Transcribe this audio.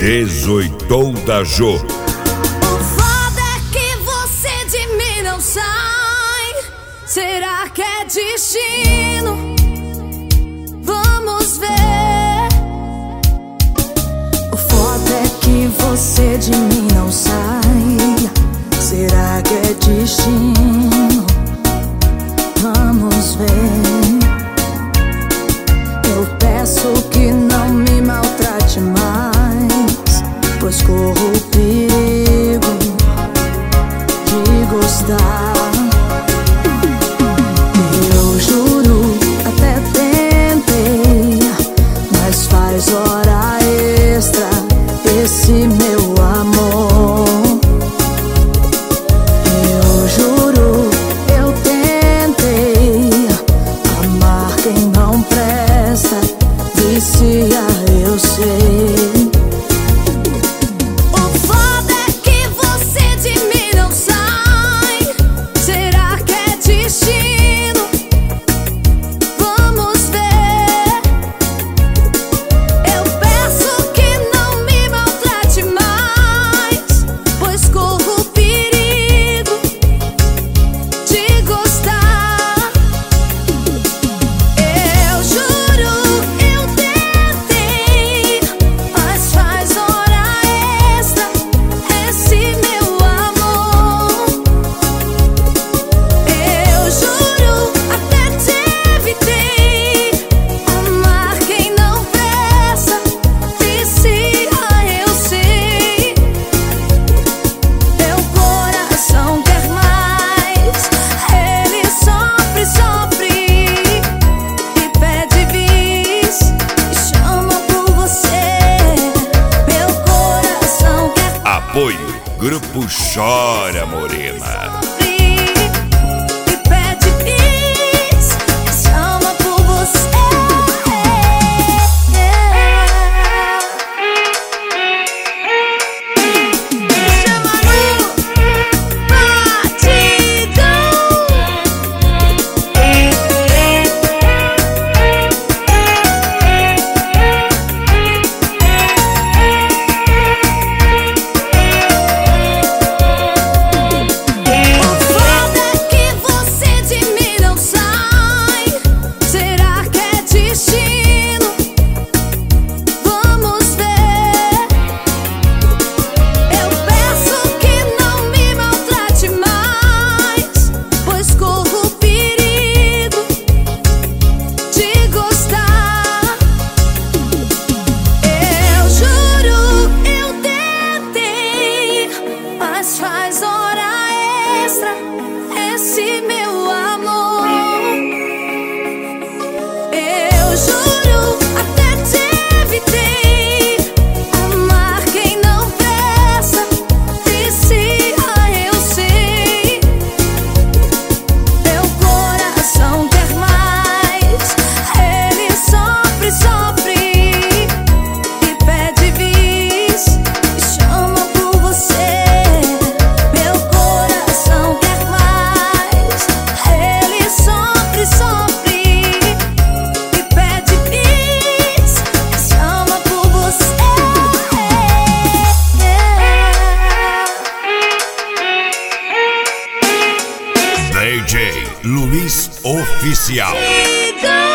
18 da Jô. O foda é que você de mim não sai. Será que é destino? Vamos ver. O foda é que você de mim não sai. Será que é destino? Vamos ver. Eu peço que não me maltrate mais, pois corro o perigo de gostar. Eu juro, até tentei, mas faz hora extra esse meu amor. Eu juro, eu tentei amar quem não presta, vicia, eu sei. O foda é que você de mim não sai. Será que é destino? Vamos ver. Eu peço que não me maltrate mais, pois corro o perigo de gostar. Eu juro, eu tentei, mas faz hora extra esse meu amor. Eu juro, até te evitei amar quem não presta, vicia, eu sei. Meu coração quer mais, ele sofre, sofre e pede bis, e chama por você. Meu coração quer Apoio Grupo Chora Morena. sofre e pede bis, e chama por você. Chama no batidão. O foda é que você de mim não sai. Será que é destino? Vamos ver. Eu peço que não me maltrate mais, pois corro o perigo de gostar. Eu juro, eu tentei, mas faz hora extra esse meu amor. Eu juro, até te evitei amar quem não presta, vicia, eu sei. Meu coração quer mais, ele sofre, sofre e pede bis, e chama por você. Meu coração quer mais, ele sofre, sofre e pede bis, e chama por você. DJ Luiz Oficial. Então